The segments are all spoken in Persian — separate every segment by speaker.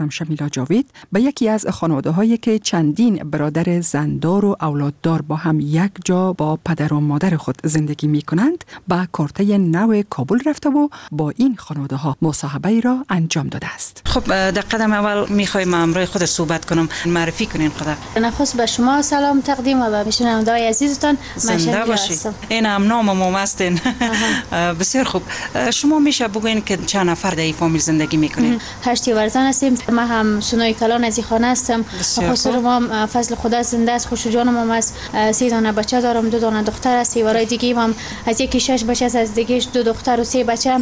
Speaker 1: شمیلا جاوید به یکی از خانواده‌هایی که چندین برادر زندار و اولاددار با هم یک جا با پدر و مادر خود زندگی می‌کنند به کارته نو کابل رفته و با این خانواده‌ها مصاحبه را انجام داده است.
Speaker 2: خب در قدم اول می‌خوایم امروز خود صحبت کنم، معرفی کنین خدا.
Speaker 3: نخست به شما سلام تقدیم و به شنونده‌های عزیزتان.
Speaker 2: زنده باشید. این هم نامم هستین. بسیار خوب. شما میشه بگوین که چند نفر در این فامیل زندگی میکنین؟
Speaker 3: 8 ورزان هستیم. ما هم سنوی کلان از این خانه هستم. خسر ما فضل خدا زنده است. خوش جانم هم است. 3 دانه بچه دارم، 2 دانه دختر است. ورای دیگه هم از یکی 6 بچه است، از دیگه 2 دختر و 3 بچه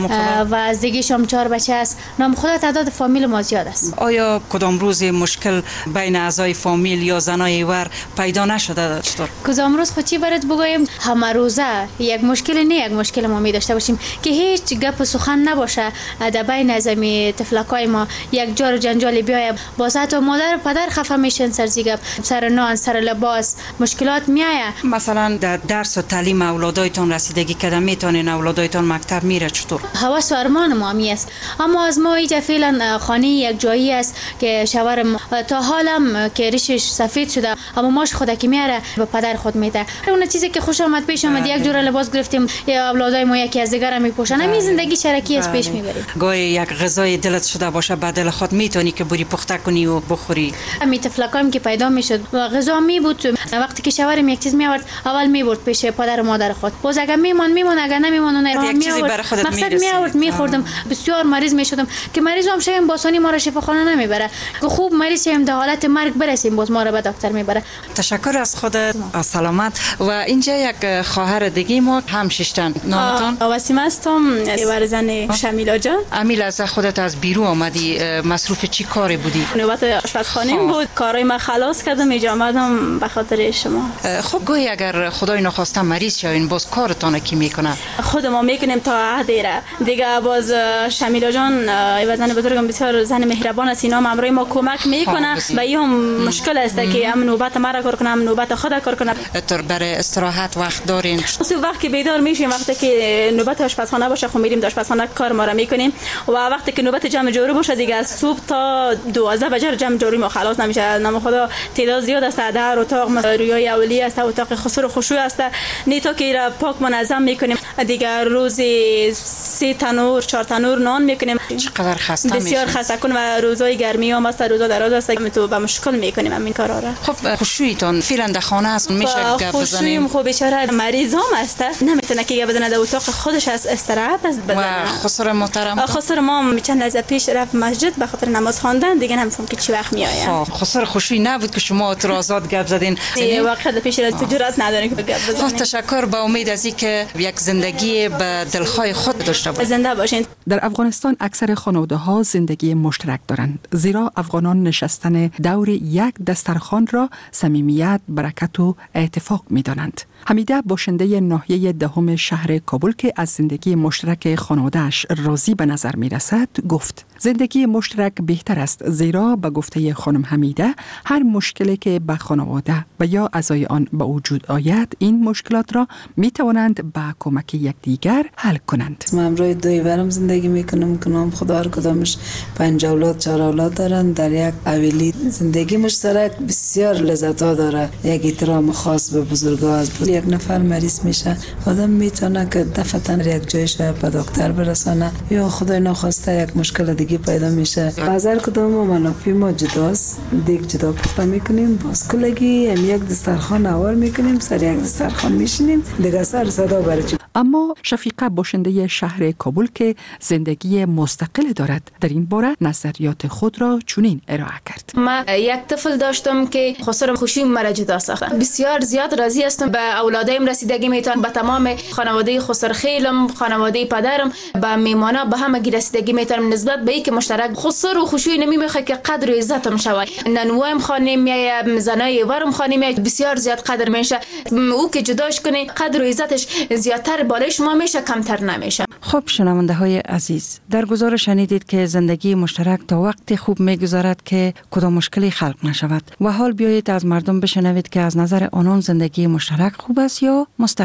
Speaker 3: و از دیگه هم 4 بچه است. نام خدا تعداد فامیل ما زیاد است.
Speaker 2: آیا کدام روز مشکل بین اعضای فامیل یا زنای ور پیدا نشده؟ چطور؟
Speaker 3: کدام روز خود چی برات بگویم؟ همه روزه یک مشکل نه یک مشکل ما می داشته باشیم که هیچ گپ و سخن نباشه در بین از می طفلکای ما یک جار جنجال بیاید. باز حتی مادر و پدر خفه میشن سر زیگپ، سر نان، سر لباس مشکلات میآید.
Speaker 2: مثلا در درس و تعلیم اولادایتان رسیدگی کردن میتونین اولادایتان مکتب میره چطور؟
Speaker 3: هواس و ارمان ما می است. اما از ما اینجا فعلا خانه یک جایی است که شوهرم تا حالم که ریشش سفید شده اما ماش خود که میاره به پدر خود میده. اون چیزی که خوش آمد پیش آمد یک جور لباس گرفتیم یا اولادای ما یکی از دیگر میپوشن. همین زندگی شرکی است پیش میبریم.
Speaker 2: گاهی یک غذای دلت شده باشه بعد دل خود میتونی که بری پخته کنی و بخوری.
Speaker 3: همین طفلکام که پیدا میشد غذا می بود وقتی که شوهرم یک چیز میآورد اول میبرد پیش پدر و مادر خود. باز اگر میمون اگر نمیمون
Speaker 2: یک چیزی برای خودت
Speaker 3: مقصد میآورد میخوردم. بسیار مریض میشدم که مریض هم شیم باسانی ما را شفاخانه نمیبره که خوب مریض شیم در حالت مرگ برسیم باز ما را به دکتر میبره.
Speaker 2: تشکر از خود سلامت. و اینجا یک خواهر دیگه ما هم ششتن. نامتون؟
Speaker 4: وسیمه هستم، ورزن شمیلا جان.
Speaker 2: امیل از خودت از بیرون آمدی، مصروف چی کاری بودی؟
Speaker 4: نوبت آشپزخانه بود، کارای ما خلاص کردم اینجا آمدم به خاطر شما.
Speaker 2: خب گویی اگر خدای نخواسته مریض شوین باز کارتان کی میکنه؟
Speaker 4: خود ما میکنیم تا عهدیره دیگه. باز شمیلا جان وزن بزرگم بسیار زن مهربان است، اینا امروی ما کمک میکنه و این هم مشکل است که هم نوبت مرا کار کنم نوبت خود کار کنم.
Speaker 2: تر برای استراحت وقت دارین؟
Speaker 4: وقتی که بیدار میشیم وقتی که نوبت آشپزخانه باشه خب میریم آشپزخانه کار ما را میکنیم و وقتی که نوبت جمع جارو باشه دیگه از صبح تا 12 بجه جمع جارو ما خلاص نمیشه. نام خدا تعداد زیاد است، در اتاق رویای اولی است، اتاق خسر و خشوع است، نیتا که را پاک منظم میکنیم دیگه. روزی 3 تنور 4 تنور نان میکنیم.
Speaker 2: چقدر خسته میشیم،
Speaker 4: بسیار خسته کن و روزای گرمی هم است، روزا دراز است تو به مشکل میکنیم همین کارا را.
Speaker 2: خب خشوعتون فعلا در خانه است میشه گپ بزنیم؟
Speaker 4: خب بیچاره مریض هم است نمیتونه که بزنه در اتاق خودش از استراحت است بزنه.
Speaker 2: و خسر محترم
Speaker 4: خسر ما چند از پیش رفت مسجد به خاطر نماز خواندن دیگه نمیفهم که چی وقت میآید.
Speaker 2: خب خسر خشوعی نبود که شما اعتراضات گپ زدین؟
Speaker 4: وقت پیش را جرأت ندارین که گپ بزنین.
Speaker 2: تشکر، با امید از اینکه یک زندگی به دلخواه خود داشته باشید.
Speaker 4: زنده باشین.
Speaker 1: در افغانستان اکثر خانواده‌ها زندگی مشترک دارند، زیرا افغانان نشستن دور یک دسترخوان را صمیمیت، برکت و اتفاق می‌دانند. حمیده باشنده ناحیه دهم شهر کابل که از زندگی مشترک خانواده‌اش راضی به نظر می‌رسد گفت زندگی مشترک بهتر است، زیرا به گفته خانم حمیده هر مشکلی که به خانواده و یا اعضای آن به وجود آید این مشکلات را می‌توانند با کمک یکدیگر حل کنند.
Speaker 5: من امروز 2 ورم زندگی میکنم کنم خدا هر کدامش 5 اولاد 4 اولاد دارن. در یک اولی زندگی مشترک بسیار لذت ها داره. یک احترام خاص به بزرگا از یک نفر مریض میشه آدم میتونه که دفعتاً یک جایش به دکتر برسانه یا خدای نخواسته یک مشکل دیگه پیدا میشه. از هر کدام منافع ما جداست، دیگه جدا پخته میکنیم باز کلگی هم یک دسترخوان آور میکنیم سر یک دسترخوان میشینیم دیگه سر صدا برای.
Speaker 1: اما شفیقه باشنده شهر کابل که زندگی مستقل دارد در این باره نظریات خود را چنین ارائه کرد.
Speaker 6: ما یک طفل داشتم که خسر خوشی مرا جدا ساخت. بسیار زیاد راضی هستم به اولادایم رسیدگی میتونم، به تمام خانواده خسر خیلم، خانواده پدرم، به میمانا به همه رسیدگی میتونم. نسبت به اینکه مشترک خسر و خوشی نمیخواد که قدر و عزتم شود. ننوایم خانه میای زنای ورم خانه میای بسیار زیاد قدر میشه. او که جداش کنه قدر و عزتش زیادتر بالای شما میشه کمتر نمیشه.
Speaker 2: خب شنونده های عزیز، در گزارش شنیدید که زندگی مشترک تا وقتی خوب میگذرد که کدام مشکلی خلق نشود و حال بیایید از مردم بشنوید که از نظر آنان زندگی مشترک خوب است یا مستقل.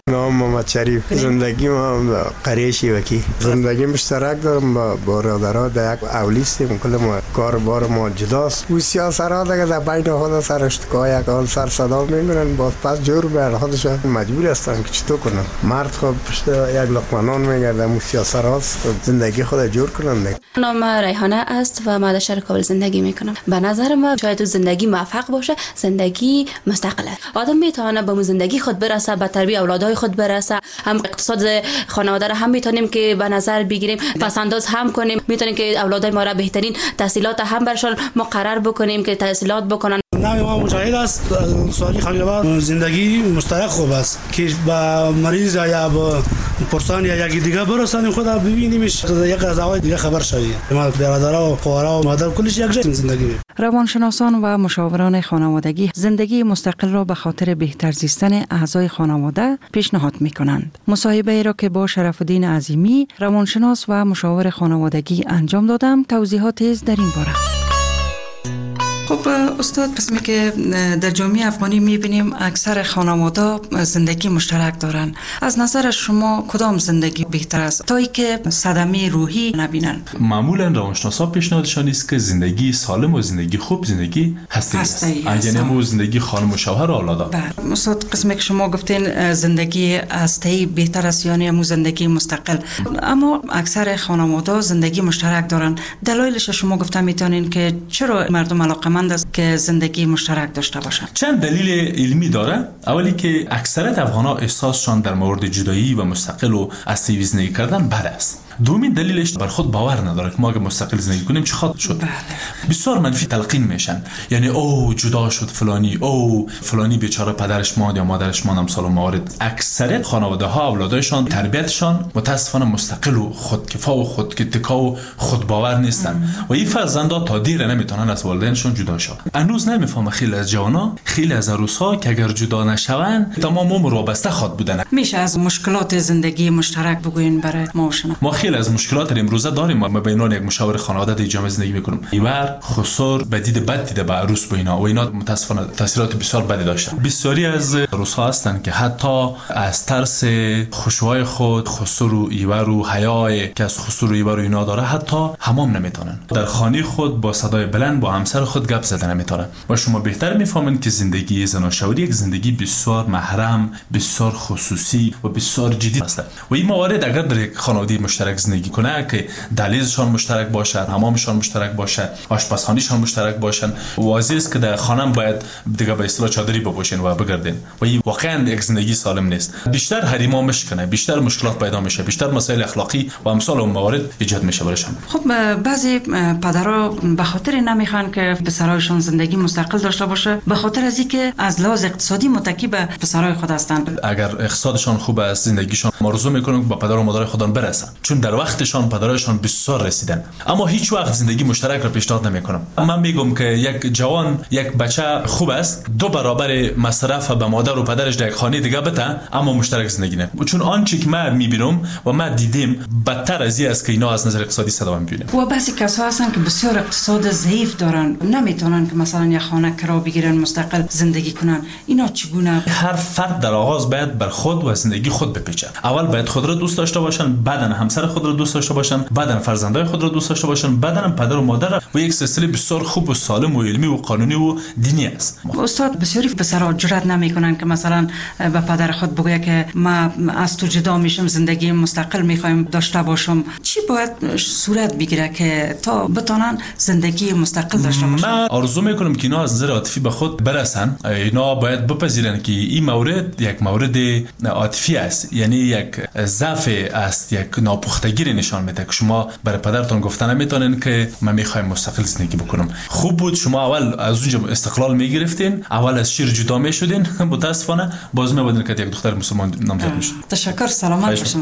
Speaker 7: نام محمد شریف. زندگی ما قریه شیوکی. زندگی مشترک دارم با برادرها. در یک اولیستیم. کل ما کار بار ما جداست. و سیاسرها دیگه در بین خود سر اشتکای یک حال سر صدا میگیرن، باز پس جور به خودشون مجبور هستن که چطور کنن. مرد خب پشت یک لقمه نان میگرده. مو سیاسرهاست زندگی خود جور کنن دیگه.
Speaker 8: نام ریحانه است و ما در شهر کابل زندگی میکنم. به نظر من شاید زندگی موفق باشه، زندگی مستقله. آدم میتونه به زندگی خود برسه، به تربیت اولادهای خود برسه. هم اقتصاد خانواده را هم میتونیم که به نظر بگیریم، پسنداز هم کنیم. میتونیم که اولادای ما را بهترین تحصیلات هم برشان مقرر بکنیم که تحصیلات بکنن.
Speaker 9: نام ما مجاهد است. سوالی خبر زندگی مشترک خوب است که با مریض یا با پرسان یا یکی دیگه برسانیم، خدا ببینیمش، یک از اوای دیگه خبر شوی. ما برادرها و خواهرها و مادر کلش یک جای زندگی.
Speaker 1: روانشناسان و مشاوران خانوادگی زندگی مستقل را به خاطر بهتر زیستن اعضای خانواده پیشنهاد می‌کنند. مصاحبه را که با شرف‌الدین عظیمی روانشناس و مشاور خانوادگی انجام دادم، توضیحات در این باره. خب استاد، قسمی که در جامعه افغانی میبینیم اکثر خانواده زندگی مشترک دارن. از نظر شما کدام زندگی بهتر است تا اینکه صدمه روحی نبینن؟
Speaker 10: معمولا روانشناسا پیشنهادشان است که زندگی سالم و زندگی خوب زندگی هستی است. یعنی مو زندگی خانم و شوهر و اولادا.
Speaker 1: بله استاد، قسمی که شما گفتین زندگی هستی بهتر است یعنی مو زندگی مستقل، اما اکثر خانواده زندگی مشترک دارن. دلایلش شما گفتن میتونین که چرا مردم علاقه است که زندگی مشترک داشته باشن؟
Speaker 10: چند دلیل علمی داره. اولی که اکثریت افغان‌ها احساسشان در مورد جدایی و مستقل و اسیوی زندگی کردن بد است. دومین دلیلش بر خود باور نداره که ما اگه مستقل زندگی کنیم چه خواهد شد. بسیار منفی تلقین میشن، یعنی او جدا شد فلانی، او فلانی بیچاره پدرش ماند یا مادرش ماند. امثال موارد اکثریت خانواده ها اولادایشان تربیتشان متاسفانه مستقل و خودکفا و خودکتکا و خودباور نیستن و این فرزندا تا دیر نمیتونن از والدینشون جدا شون. هنوز نمیفهمه خیلی از جوانا، خیلی از عروسا که اگر جدا نشون تمام عمر وابسته خود بودن.
Speaker 1: میشه از مشکلات زندگی مشترک بگوین برای ما
Speaker 10: خیلی از مشکلات امروزه داریم. ما به عنوان یک مشاور خانواده در جامعه زندگی میکنیم. ایور خسور بدید بد دیده به عروس و اینا متاسفانه تاثیرات بسیار بدی داشتن. بسیاری از عروس‌ها هستن که حتی از ترس خوشوهای خود، خسور و ایور و حیای که از خسور و ایور و اینا داره، حتی حمام نمیتونن. در خانه خود با صدای بلند با همسر خود گپ زدن نمیتونن. و شما بهتر میفهمین که زندگی زناشویی یک زندگی بسیار محرم، بسیار خصوصی و بسیار جدی است. و این موارد اگر در یک خانواده مشترک زندگی کنه که دهلیزشان مشترک باشه، حمامشان مشترک باشه، آشپزخانه‌شان مشترک باشن، واضح است که در خانه باید دیگه به اصطلاح چادری بپوشین و بگردین. و این واقعا یک زندگی سالم نیست. بیشتر حریما مشکنه، بیشتر مشکلات پیدا میشه، بیشتر مسائل اخلاقی و امثال اون موارد ایجاد میشه براشون.
Speaker 1: خب بعضی پدرها به خاطر نمیخوان که پسرایشون زندگی مستقل داشته باشه، به خاطر از اینکه از لحاظ اقتصادی متکی به پسرای خود هستند.
Speaker 10: اگر اقتصادشان خوب است، زندگیشان آرزو میکنن که با پدر و مادر خودشون برسن، چون در وقتشان پدرایشان بسیار رسیدن، اما هیچ وقت زندگی مشترک را پیشنهاد نمیکنم. من میگم که یک جوان، یک بچه خوب است 2 برابر مصرف به مادر و پدرش در یک خانه دیگه بده، اما مشترک زندگی نه. چون آنچه که من میبینم و من دیدیم بدتر از این است که اینا از نظر اقتصادی صدام میبینیم.
Speaker 1: و بعضی کسا هستن که بسیار اقتصاد ضعیف دارن، نمیتونن که مثلا یک خانه کرا بگیرن مستقل زندگی کنن. اینا چگونه؟
Speaker 10: هر فرد در آغاز باید بر خود و زندگی خود بپیچه. اول باید خود را دوست داشته باشن، بعداً همسر خود را دوست داشته باشن، بعداً فرزندای خود را دوست داشته باشن، بعداً پدر و مادر و یک سلسله بسیار خوب و سالم و علمی و قانونی و دینی است.
Speaker 1: استاد، بسیاری پسرها جرئت نمیکنن که مثلا به پدر خود بگه که ما از تو جدا میشم، زندگی مستقل میخوایم داشته باشم. چی باید صورت بگیره که تا بتونن زندگی مستقل داشته باشن؟
Speaker 10: من آرزو میکنم که اینا از نظر عاطفی به خود برسن. اینا باید بپذیرن که این مورد یک مورد عاطفی است، یعنی یک ضعف است، یک ناپختگی نشان میده که شما برای پدرتون گفتن نمیتونین که من میخوایم مستقل زندگی بکنم. خوب بود شما اول از اونجا استقلال میگرفتین، اول از شیر جدا میشدین، متاسفانه باز میبودین که یک دختر مسلمان نامزد میشد.
Speaker 1: تشکر، سلامت باشین.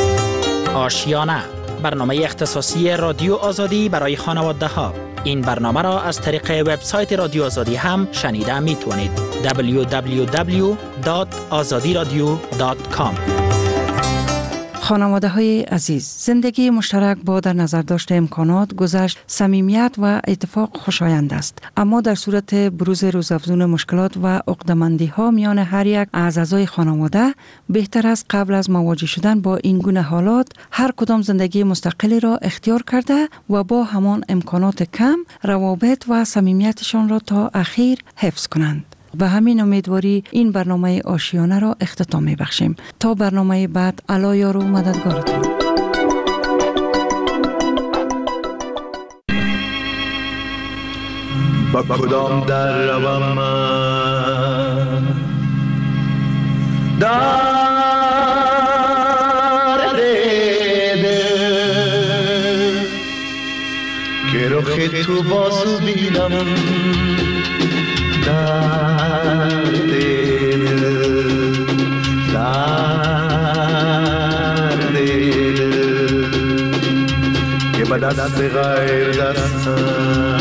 Speaker 11: آشیانه، برنامه اختصاصی رادیو آزادی برای خانواده ها. این برنامه را از طریق وبسایت رادیو آزادی هم شنیده میتونید. www.azadiradio.com.
Speaker 1: خانواده های عزیز، زندگی مشترک با در نظر داشت امکانات، گذشت، صمیمیت و اتفاق خوشایند است، اما در صورت بروز روزافزون مشکلات و عقده‌مندی ها میان هر یک از اعضای خانواده، بهتر است قبل از مواجه شدن با این گونه حالات هر کدام زندگی مستقلی را اختیار کرده و با همان امکانات کم روابط و صمیمیتشان را تا اخیر حفظ کنند. به همین امیدواری این برنامه آشیانه را اختتام می‌بخشیم. تا برنامه بعد، الله یار و مددگارتان.
Speaker 12: با کدام در روم من در دیده که رخ تو بازو بینم در دل که به دست غیر دستم